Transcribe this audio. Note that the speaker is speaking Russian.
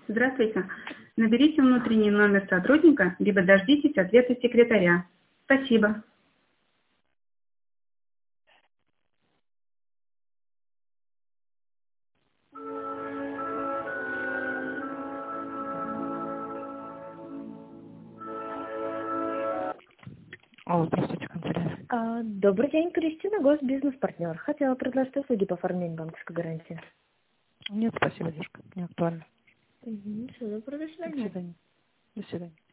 Здравствуйте. Наберите внутренний номер сотрудника, либо дождитесь ответа секретаря. Спасибо. Алло, здравствуйте, канцелярия. Добрый день, Кристина, госбизнес-партнер. Хотела предложить услуги по оформлению банковской гарантии. Нет, спасибо, девушка, не актуально. Всего доброго, до До свидания. свидания. До свидания.